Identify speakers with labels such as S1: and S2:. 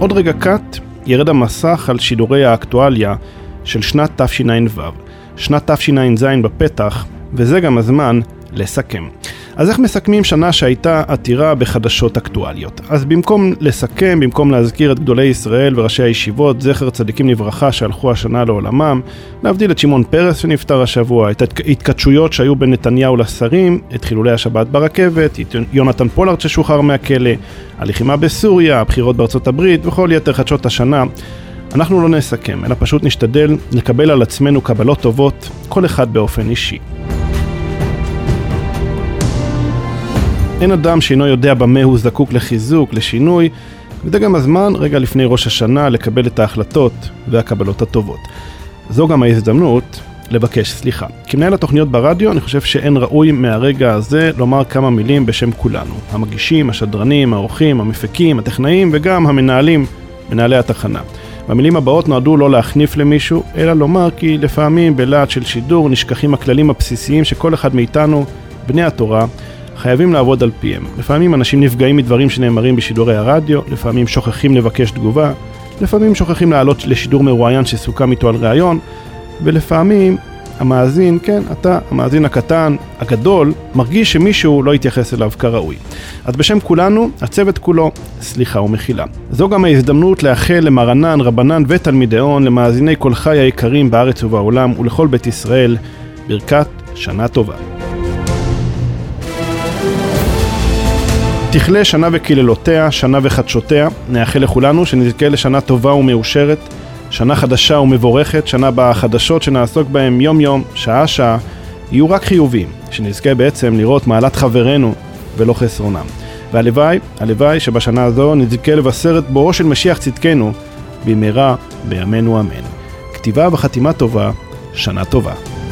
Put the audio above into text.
S1: עוד רגע קט ירד המסך על שידורי האקטואליה של שנת תשע"ו. שנת תשע"ז בפתח, וזה גם הזמן לסכם. אז איך מסכמים שנה שהייתה עתירה בחדשות אקטואליות? אז במקום לסכם, במקום להזכיר את גדולי ישראל וראשי הישיבות, זכר צדיקים לברכה שהלכו השנה לעולמם, להבדיל את שמעון פרס שנפטר השבוע, את ההתכתשויות שהיו בין נתניהו לשרים, את חילולי השבת ברכבת, את יונתן פולארד ששוחרר מהכלא, הלחימה בסוריה, הבחירות בארצות הברית וכל יתר חדשות השנה, אנחנו לא נסכם, אלא פשוט נשתדל לקבל על עצמנו קבלות טובות, כל אחד באופן אישי. אין אדם שאינו יודע במה הוא זקוק לחיזוק, לשינוי, וזה גם הזמן רגע לפני ראש השנה לקבל את ההחלטות והקבלות הטובות. זו גם ההזדמנות לבקש סליחה. כמנהל התוכניות ברדיו, אני חושב שאין ראוי מהרגע הזה לומר כמה מילים בשם כולנו. המגישים, השדרנים, האורחים, המפיקים, הטכנאים וגם המנהלים, מנהלי התחנה. והמילים הבאות נועדו לא להחניף למישהו, אלא לומר כי לפעמים בלהט של שידור נשכחים הכללים הבסיסיים שכל אחד מאיתנו, בני התורה, חייבים לעבוד על פיהם. לפעמים אנשים נפגעים מדברים שנאמרים בשידורי הרדיו, לפעמים שוכחים לבקש תגובה, לפעמים שוכחים לעלות לשידור מרואיין שסוכם איתו על ראיון, ולפעמים המאזין, כן, אתה, המאזין הקטן, הגדול, מרגיש שמישהו לא יתייחס אליו כראוי. אז בשם כולנו, הצוות כולו, סליחה ומחילה. זו גם ההזדמנות לאחל למרנן, רבנן ותלמידיון, למאזיני כל חי היקרים בארץ ובעולם ולכל בית ישראל, ברכת שנה טובה. תכלה שנה וקללותיה, שנה וחדשותיה, נאחל לכולנו שנזכה לשנה טובה ומאושרת, שנה חדשה ומבורכת, שנה בה החדשות שנעסוק בהם יום יום, שעה שעה, יהיו רק חיובים, שנזכה בעצם לראות מעלת חברנו ולא חסרונם. והלוואי שבשנה הזו נזכה לבשר את בואו של משיח צדקנו, במהרה בימינו אמן. כתיבה וחתימה טובה, שנה טובה.